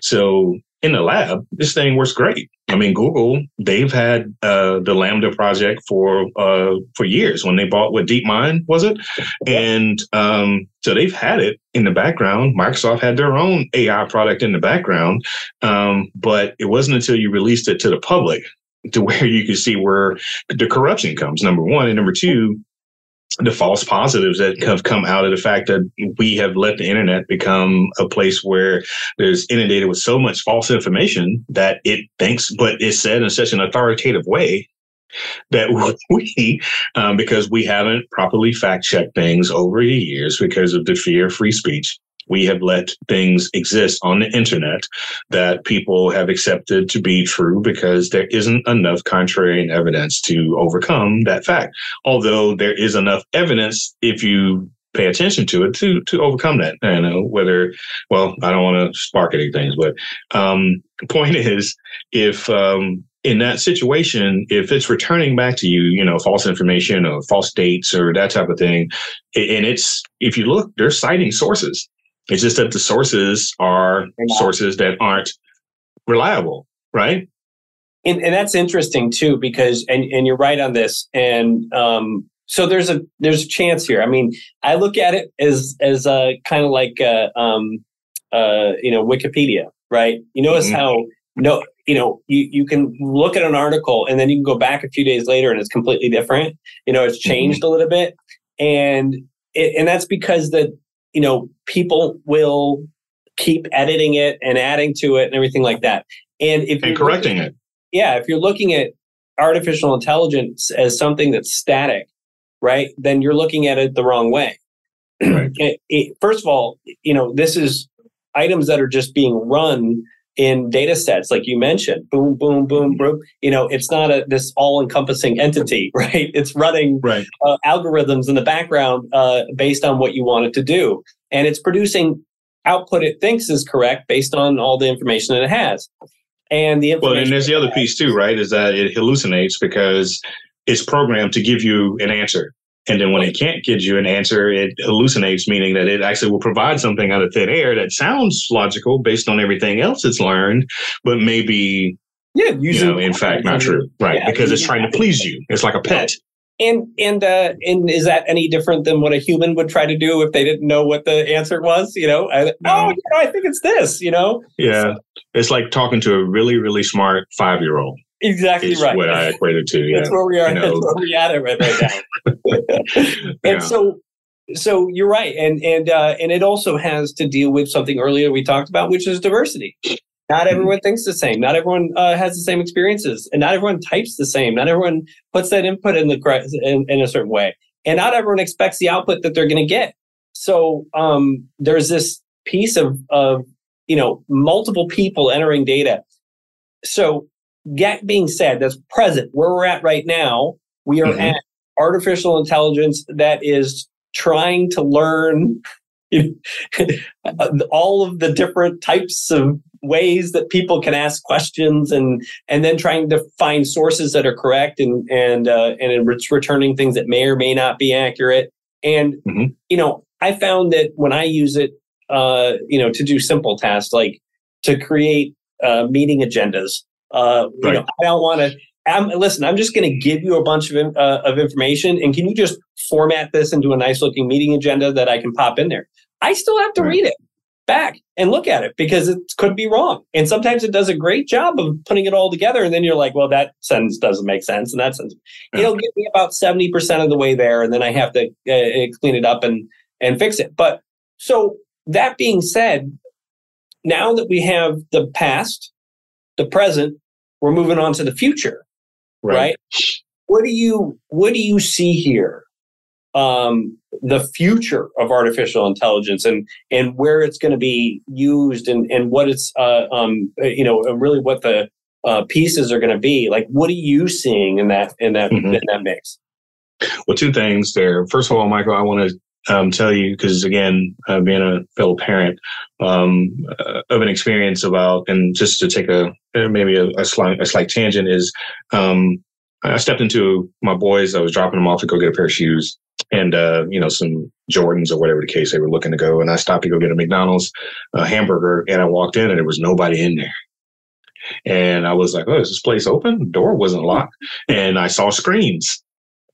So in the lab, this thing works great. I mean, Google, they've had uh, the Lambda project for uh, for years when they bought what DeepMind, was it? And um, so they've had it in the background. Microsoft had their own A I product in the background, um, but it wasn't until you released it to the public to where you could see where the corruption comes, number one. And number two, the false positives that have come out of the fact that we have let the internet become a place where there's inundated with so much false information that it thinks, but it's said in such an authoritative way that we, um, because we haven't properly fact checked things over the years because of the fear of free speech, we have let things exist on the internet that people have accepted to be true because there isn't enough contrarian evidence to overcome that fact. Although there is enough evidence, if you pay attention to it, to to overcome that. I know whether, well, I don't want to spark anything, but um, the point is, if um, in that situation, if it's returning back to you, you know, false information or false dates or that type of thing, and it's, if you look, they're citing sources. It's just that the sources are sources that aren't reliable, right? And, and that's interesting too, because and and you're right on this. And um, so there's a there's a chance here. I mean, I look at it as as a kind of like a, um, uh, you know, Wikipedia, right? You notice mm-hmm. how no, you know, you you can look at an article and then you can go back a few days later and it's completely different. You know, it's changed mm-hmm. a little bit, and it, and that's because the you know, people will keep editing it and adding to it and everything like that. And if and correcting looking, it. Yeah. If you're looking at artificial intelligence as something that's static, right, then you're looking at it the wrong way. Right. it, it, first of all, you know, this is items that are just being run in data sets, like you mentioned, boom, boom, boom, boom. You know, it's not a this all-encompassing entity, right? It's running right. uh, algorithms in the background uh, based on what you want it to do. And it's producing output it thinks is correct based on all the information that it has. And the information well, and there's the other has, piece too, right? Is that it hallucinates because it's programmed to give you an answer. And then when it can't give you an answer, it hallucinates, meaning that it actually will provide something out of thin air that sounds logical based on everything else it's learned, but maybe, yeah, you know, in fact, not true. Right. Yeah, because it's trying to please you. It's like a pet. And and uh, and is that any different than what a human would try to do if they didn't know what the answer was? You know, I, no. oh, you know, I think it's this, you know? Yeah. So, it's like talking to a really, really smart five-year-old. Exactly right. What I equated to. Yeah. That's where we are. You know. That's where we're at it right, right now. and yeah. so, so you're right, and and uh, and it also has to deal with something earlier we talked about, which is diversity. Not everyone mm-hmm. thinks the same. Not everyone uh, has the same experiences, and not everyone types the same. Not everyone puts that input in the in, in a certain way, and not everyone expects the output that they're going to get. So um, there's this piece of of you know multiple people entering data. So. That being said, that's present. Where we're at right now, we are mm-hmm. at artificial intelligence that is trying to learn you know, all of the different types of ways that people can ask questions, and and then trying to find sources that are correct, and and uh, and it's returning things that may or may not be accurate. And mm-hmm. you know, I found that when I use it, uh, you know, to do simple tasks like to create uh, meeting agendas. Uh, you right. know, I don't want to. I'm, listen, I'm just going to give you a bunch of uh, of information, and can you just format this into a nice looking meeting agenda that I can pop in there? I still have to right. read it back and look at it because it could be wrong, and sometimes it does a great job of putting it all together. And then you're like, well, that sentence doesn't make sense, and that sentence yeah. it'll get me about seventy percent of the way there, and then I have to uh, clean it up and and fix it. But so that being said, now that we have the past. the present, we're moving on to the future, right? right? What do you what do you see here? Um, the future of artificial intelligence and and where it's going to be used and and what it's uh, um, you know really what the uh, pieces are going to be. Like, what are you seeing in that in that mm-hmm. in that mix? Well, two things there. First of all, Michael, I want to um, tell you, because again, uh, being a fellow parent um, uh, of an experience about, and just to take a maybe a, a slight a slight tangent is. Um, I stepped into my boys. I was dropping them off to go get a pair of shoes and, uh, you know, some Jordans or whatever the case they were looking to go. And I stopped to go get a McDonald's uh, hamburger, and I walked in and there was nobody in there. And I was like, oh, is this place open? The door wasn't locked. And I saw screens.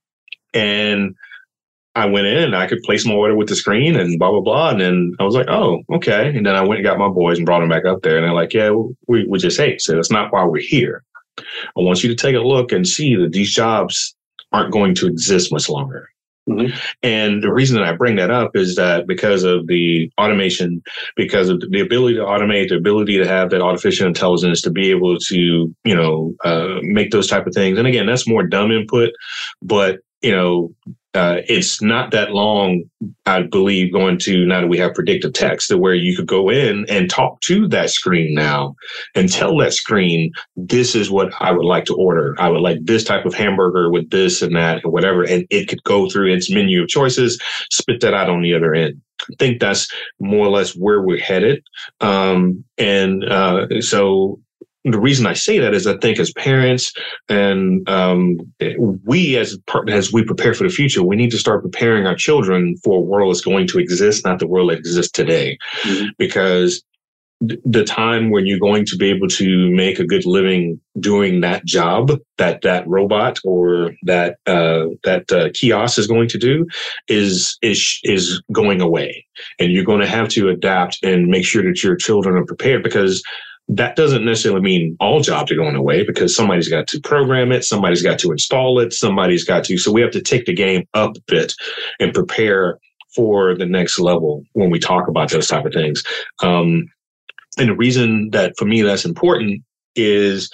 And I went in and I could place my order with the screen and blah, blah, blah. And then I was like, oh, okay. And then I went and got my boys and brought them back up there. And they're like, yeah, we, we just ate. So that's not why we're here. I want you to take a look and see that these jobs aren't going to exist much longer. Mm-hmm. And the reason that I bring that up is that because of the automation, because of the ability to automate, the ability to have that artificial intelligence to be able to, you know, uh, make those type of things. And again, that's more dumb input, but, you know, Uh, it's not that long, I believe, going to now that we have predictive text to where you could go in and talk to that screen now and tell that screen, this is what I would like to order. I would like this type of hamburger with this and that and whatever. And it could go through its menu of choices, spit that out on the other end. I think that's more or less where we're headed. Um, and uh, so the reason I say that is I think as parents and um, we as as we prepare for the future, we need to start preparing our children for a world that's going to exist, not the world that exists today. Mm-hmm. Because th- the time when you're going to be able to make a good living doing that job that that robot or that uh, that uh, kiosk is going to do is is is going away, and you're going to have to adapt and make sure that your children are prepared, because that doesn't necessarily mean all jobs are going away, because somebody's got to program it, somebody's got to install it, somebody's got to. So we have to take the game up a bit and prepare for the next level when we talk about those type of things. Um, and the reason that for me that's important is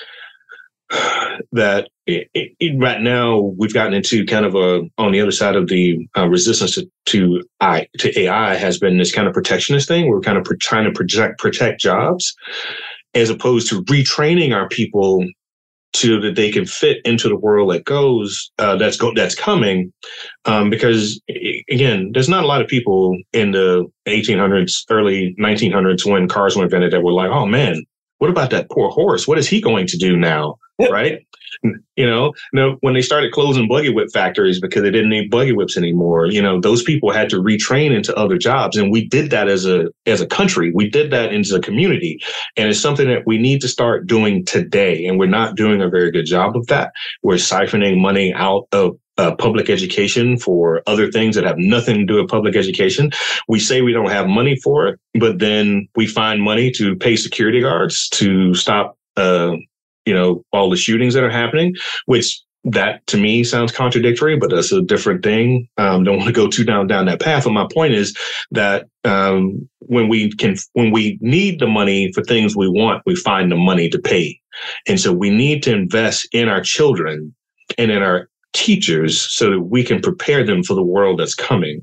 that it, it, right now we've gotten into kind of a, on the other side of the uh, resistance to, to I to A I has been this kind of protectionist thing. We're kind of pro- trying to project protect jobs, as opposed to retraining our people so that they can fit into the world that goes, uh, that's go, that's coming. Um, because again, there's not a lot of people in the eighteen hundreds, early nineteen hundreds when cars were invented that were like, oh man, what about that poor horse? What is he going to do now? Right? You know, no, when they started closing buggy whip factories because they didn't need buggy whips anymore, you know, those people had to retrain into other jobs. And we did that as a as a country. We did that as a community. And it's something that we need to start doing today. And we're not doing a very good job of that. We're siphoning money out of Uh, public education for other things that have nothing to do with public education. We say we don't have money for it, but then we find money to pay security guards to stop, uh, you know, all the shootings that are happening, which that to me sounds contradictory, but that's a different thing. Um, don't want to go too down, down that path. But my point is that um, when we can, when we need the money for things we want, we find the money to pay. And so we need to invest in our children and in our teachers so that we can prepare them for the world that's coming.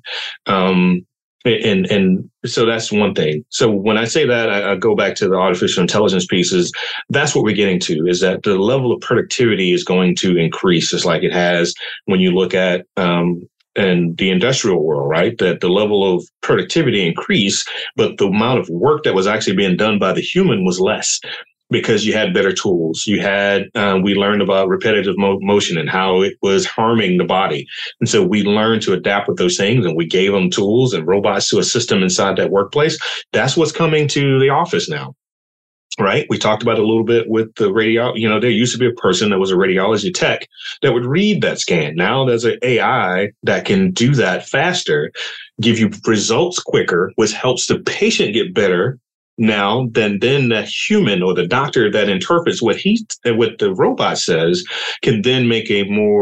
Um, and, and so that's one thing. So when I say that, I, I go back to the artificial intelligence pieces. That's what we're getting to, is that the level of productivity is going to increase, just like it has when you look at, um, in the industrial world, right? That the level of productivity increased, but the amount of work that was actually being done by the human was less. Because you had better tools. You had, um, we learned about repetitive mo- motion and how it was harming the body. And so we learned to adapt with those things, and we gave them tools and robots to assist them inside that workplace. That's what's coming to the office now, right? We talked about it a little bit with the radio. You know, there used to be a person that was a radiology tech that would read that scan. Now there's an A I that can do that faster, give you results quicker, which helps the patient get better now then then the human or the doctor that interprets what he what the robot says can then make a more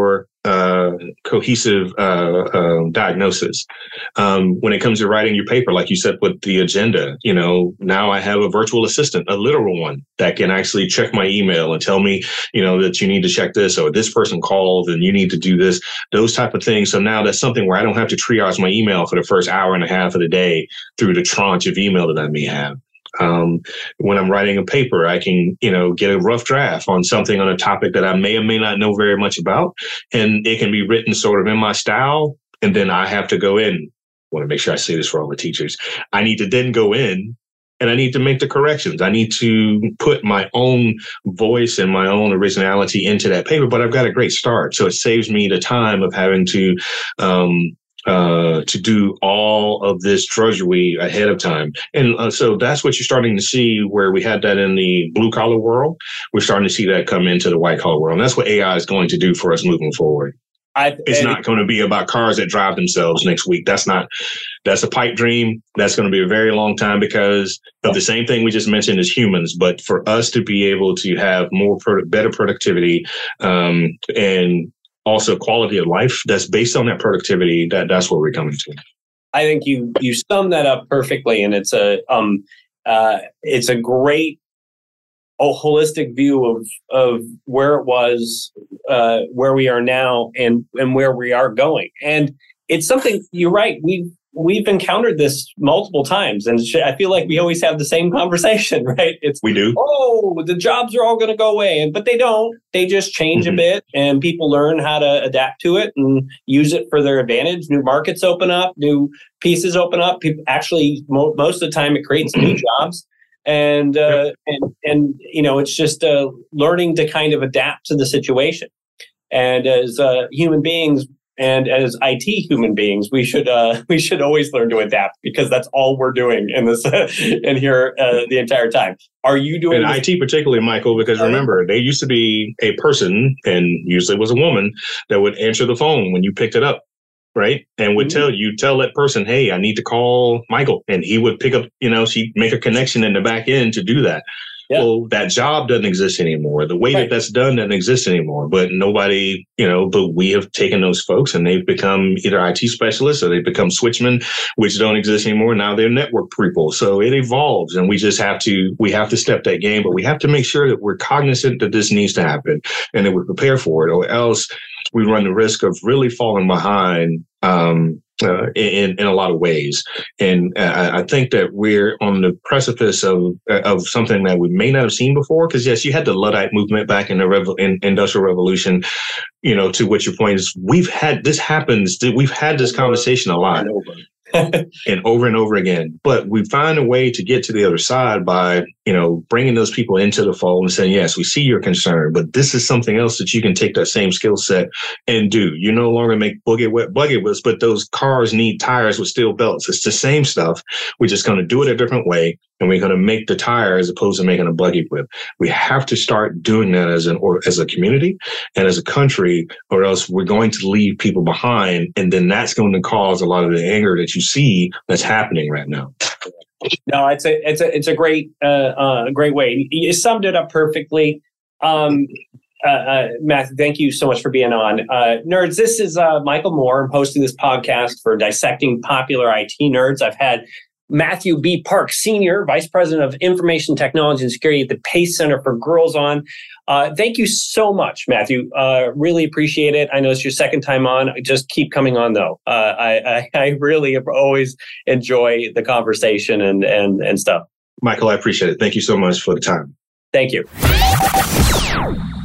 uh, cohesive uh, uh, diagnosis. Um, when it comes to writing your paper, like you said, with the agenda, you know, now I have a virtual assistant, a literal one that can actually check my email and tell me, you know, that you need to check this, or this person called and you need to do this, those type of things. So now that's something where I don't have to triage my email for the first hour and a half of the day through the tranche of email that I may have. Um, when I'm writing a paper, I can, you know, get a rough draft on something on a topic that I may or may not know very much about. And it can be written sort of in my style. And then I have to go in. I want to make sure I say this for all the teachers. I need to then go in and I need to make the corrections. I need to put my own voice and my own originality into that paper, but I've got a great start. So it saves me the time of having to, um, Uh, to do all of this drudgery ahead of time. And uh, so that's what you're starting to see where we had that in the blue collar world. We're starting to see that come into the white collar world. And that's what A I is going to do for us moving forward. I, it's not going to be about cars that drive themselves next week. That's not, that's a pipe dream. That's going to be a very long time because of the same thing we just mentioned as humans. But for us to be able to have more, pro- better productivity um, and also quality of life that's based on that productivity, that that's where we're coming to. I think you you sum that up perfectly, and it's a um uh it's a great a holistic view of of where it was, uh where we are now, and and where we are going. And it's something, you're right, we've we've encountered this multiple times, and I feel like we always have the same conversation, right? It's we do. Oh, the jobs are all going to go away, and but they don't. They just change mm-hmm. a bit, and people learn how to adapt to it and use it for their advantage. New markets open up, new pieces open up. People actually, mo- most of the time, it creates new jobs, and uh, yep. and and you know, it's just uh, learning to kind of adapt to the situation. And as uh, human beings. And as I T human beings, we should uh, we should always learn to adapt, because that's all we're doing in this uh, in here uh, the entire time. Are you doing? And I T particularly, Michael, because remember, there used to be a person, and usually it was a woman, that would answer the phone when you picked it up, right? And would mm-hmm. tell you, tell that person, hey, I need to call Michael, and he would pick up. You know, she'd make a connection in the back end to do that. Yeah. Well, that job doesn't exist anymore. The way right. that that's done doesn't exist anymore. But nobody, you know, but we have taken those folks and they've become either I T specialists or they've become switchmen, which don't exist anymore. Now they're network people. So it evolves, and we just have to, we have to step that game, but we have to make sure that we're cognizant that this needs to happen and that we're prepared for it, or else we run the risk of really falling behind, um, Uh, in in a lot of ways. And uh, I think that we're on the precipice of of something that we may not have seen before. Because yes, you had the Luddite movement back in the Revo- in Industrial Revolution. You know, to what your point is, we've had this happens. We've had this conversation a lot. And over and over again. But we find a way to get to the other side by, you know, bringing those people into the fold and saying, yes, we see your concern, but this is something else that you can take that same skill set and do. You no longer make buggy whip, buggy whips, but those cars need tires with steel belts. It's the same stuff. We're just going to do it a different way. And we're going to make the tire as opposed to making a buggy whip. We have to start doing that as an or as a community and as a country, or else we're going to leave people behind. And then that's going to cause a lot of the anger that you see that's happening right now. No, it's a it's a it's a great uh, uh, great way. You summed it up perfectly. Um, uh, uh, Matthew, thank you so much for being on. Uh, nerds, this is uh, Michael Moore. I'm hosting this podcast for Dissecting Popular I T Nerds. I've had Matthew B. Park, Senior Vice President of Information Technology and Security at the PACE Center for Girls on. Uh, thank you so much, Matthew. Uh, really appreciate it. I know it's your second time on. Just keep coming on, though. Uh, I, I, I really always enjoy the conversation and, and, and stuff. Michael, I appreciate it. Thank you so much for the time. Thank you.